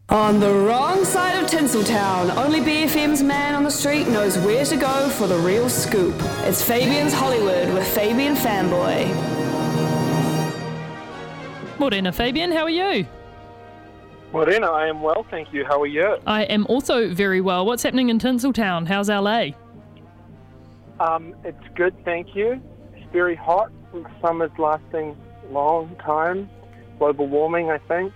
On the wrong side of Tinseltown, only BFM's man on the street knows where to go for the real scoop. It's Fabian's Hollywood with Fabian Fanboy. Morena, Fabian, how are you? Morena, I am well, thank you. How are you? I am also very well. What's happening in Tinseltown? How's LA? It's good, thank you. It's very hot. Summer's lasting a long time. Global warming, I think.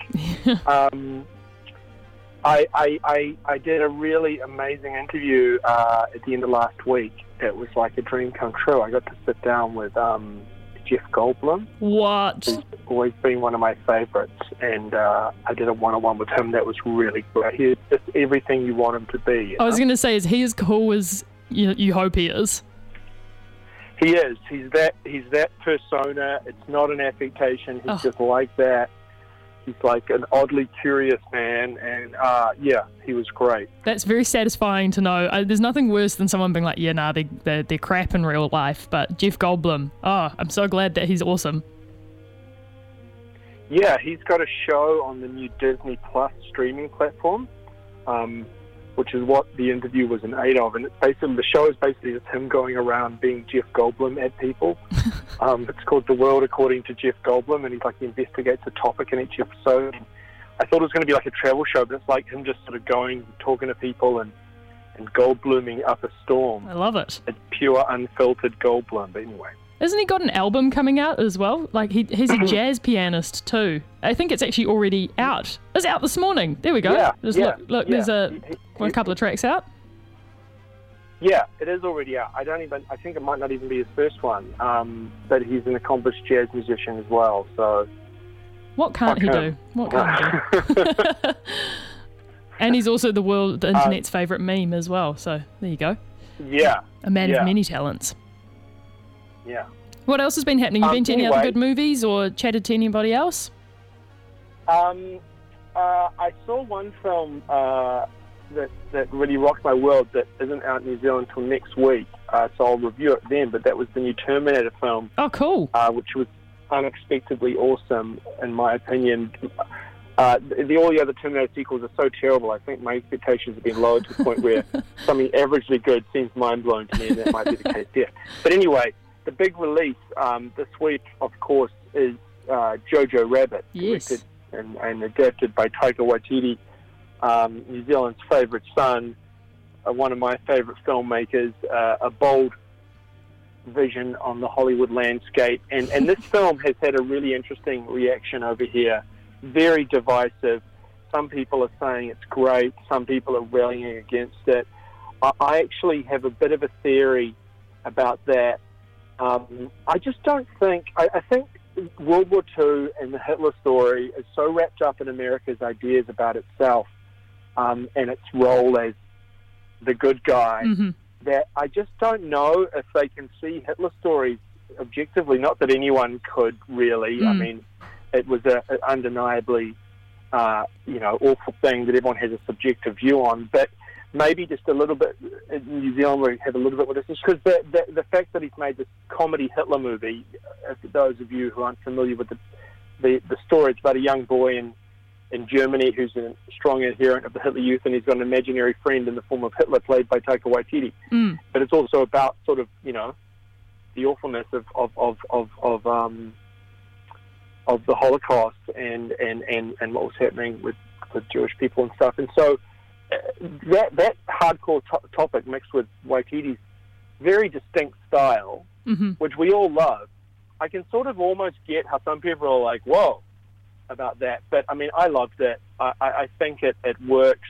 I did a really amazing interview at the end of last week. It was like a dream come true. I got to sit down with Jeff Goldblum. What? He's always been one of my favourites, and I did a one-on-one with him that was really great. He's just everything you want him to be. I was going to say, is he as cool as you hope he is? He is. He's that persona. It's not an affectation. He's just like that. He's like an oddly curious man, and he was great. That's very satisfying to know. There's nothing worse than someone being like, they're crap in real life, but Jeff Goldblum, I'm so glad that he's awesome. Yeah, he's got a show on the new Disney Plus streaming platform, which is what the interview was in aid of, and the show is basically just him going around being Jeff Goldblum at people. It's called The World According to Jeff Goldblum, and he investigates a topic in each episode. I thought it was going to be like a travel show, but it's like him just sort of going, talking to people, and Goldbluming up a storm. I love it. It's pure, unfiltered Goldblum, but anyway. Isn't he got an album coming out as well? Like he's a jazz pianist too. I think it's actually already out. It's out this morning. There we go. Look, there's a couple of tracks out. Yeah, it is already out. I think it might not even be his first one. But he's an accomplished jazz musician as well. So what can't he do? What can't he do? And he's also the internet's favourite meme as well. So there you go. Yeah. A man of many talents. Yeah. What else has been happening? You been to any other good movies or chatted to anybody else? I saw one film that really rocked my world that isn't out in New Zealand until next week, so I'll review it then, but that was the new Terminator film. Oh, cool. Which was unexpectedly awesome, in my opinion. All the other Terminator sequels are so terrible. I think my expectations have been lowered to the point where something averagely good seems mind-blowing to me, and that might be the case here. But anyway, the big release this week, of course, is Jojo Rabbit, directed and adapted by Taika Waititi, New Zealand's favourite son, one of my favourite filmmakers, a bold vision on the Hollywood landscape. And this film has had a really interesting reaction over here, very divisive. Some people are saying it's great, some people are rallying against it. I actually have a bit of a theory about that. I just don't think... I think World War II and the Hitler story is so wrapped up in America's ideas about itself and its role as the good guy that I just don't know if they can see Hitler stories objectively. Not that anyone could really. I mean, it was an undeniably awful thing that everyone has a subjective view on, but maybe just a little bit in New Zealand we have a little bit with this, because the fact that he's made this comedy Hitler movie, for those of you who aren't familiar with the story, it's about a young boy in Germany who's a strong adherent of the Hitler Youth, and he's got an imaginary friend in the form of Hitler, played by Taika Waititi. But it's also about sort of, the awfulness of the Holocaust and what was happening with Jewish people and stuff. And so that hardcore topic mixed with Waititi's very distinct style, which we all love, I can sort of almost get how some people are like, whoa, about that. But I mean, I loved it. I think it works.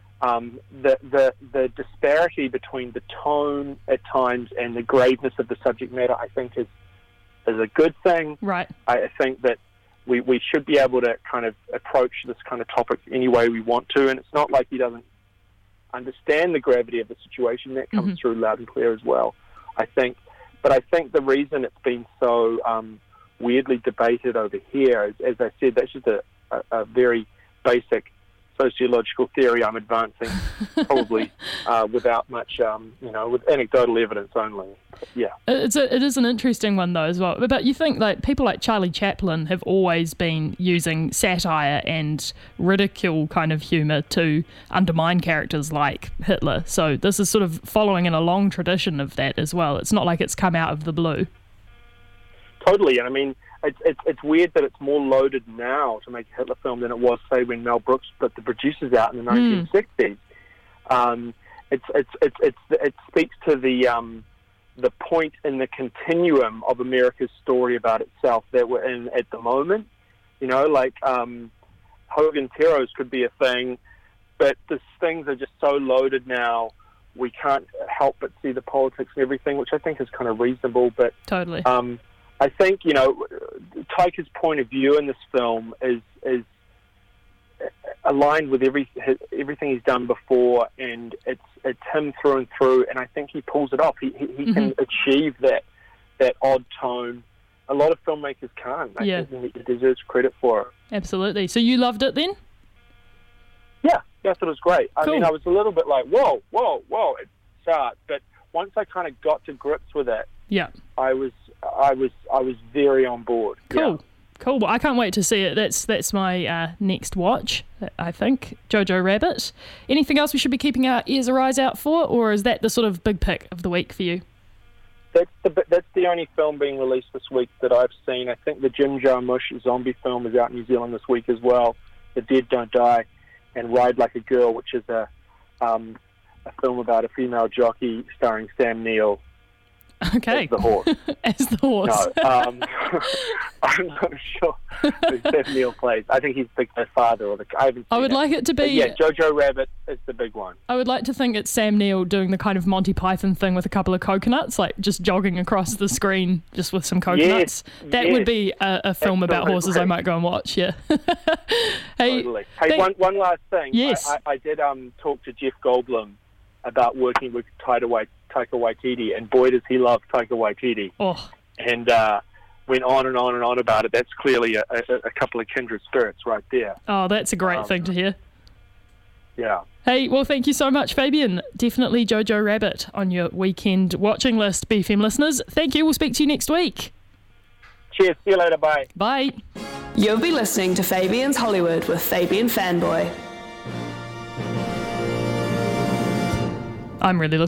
The disparity between the tone at times and the graveness of the subject matter, I think is a good thing. Right. I think that we should be able to kind of approach this kind of topic any way we want to, and it's not like he doesn't understand the gravity of the situation. That comes through loud and clear as well, I think. But I think the reason it's been so weirdly debated over here is, as I said, that's just a very basic sociological theory I'm advancing, probably without much, with anecdotal evidence only. Yeah. It is an interesting one, though, as well. But you think, like, people like Charlie Chaplin have always been using satire and ridicule kind of humour to undermine characters like Hitler. So this is sort of following in a long tradition of that as well. It's not like it's come out of the blue. Totally, and I mean, it's weird that it's more loaded now to make a Hitler film than it was, say, when Mel Brooks put the producers out in the 1960s. It speaks to the point in the continuum of America's story about itself that we're in at the moment. You know, like Hogan's Heroes could be a thing, but these things are just so loaded now. We can't help but see the politics and everything, which I think is kind of reasonable. But totally. I think, Taika's point of view in this film is aligned with everything he's done before, and it's him through and through, and I think he pulls it off. He can achieve that odd tone. A lot of filmmakers can't. I think he deserves credit for it. Absolutely. So you loved it then? Yeah, I thought it was great. Cool. I mean, I was a little bit like, whoa, it starts, but once I kind of got to grips with it, I was very on board. Cool. Yeah. Cool. Well, I can't wait to see it. That's my next watch, I think. Jojo Rabbit. Anything else we should be keeping our ears or eyes out for, or is that the sort of big pick of the week for you? That's the only film being released this week that I've seen. I think the Jim Jarmusch zombie film is out in New Zealand this week as well. The Dead Don't Die, and Ride Like a Girl, which is a film about a female jockey starring Sam Neill. Okay. As the horse. As the horse. No, I'm not sure who Sam Neill plays. I think he's the father. I would like it to be... But Jojo Rabbit is the big one. I would like to think it's Sam Neill doing the kind of Monty Python thing with a couple of coconuts, like just jogging across the screen just with some coconuts. That would be a film about horses I might go and watch, yeah. Totally. Hey, one last thing. Yes. I did talk to Jeff Goldblum about working with Taika Waititi, and boy does he love Taika Waititi. Oh. And went on and on and on about it. That's clearly a couple of kindred spirits right there. Oh, that's a great thing to hear. Yeah. Hey, well, thank you so much, Fabian. Definitely Jojo Rabbit on your weekend watching list, BFM listeners. Thank you. We'll speak to you next week. Cheers. See you later. Bye. Bye. You'll be listening to Fabian's Hollywood with Fabian Fanboy. I'm really looking